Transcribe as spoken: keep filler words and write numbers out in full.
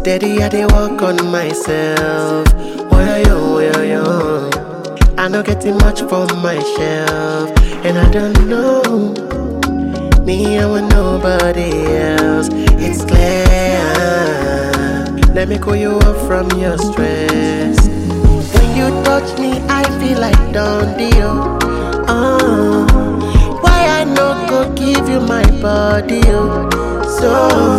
Steady, I dey work on myself. Where you, where you? I no getting much from my shelf, and I don't know. Me, I want nobody else. It's clear. Let me cool you up from your stress. When you touch me, I feel like Don Dio. Oh, why I no go give you my body? Oh, so.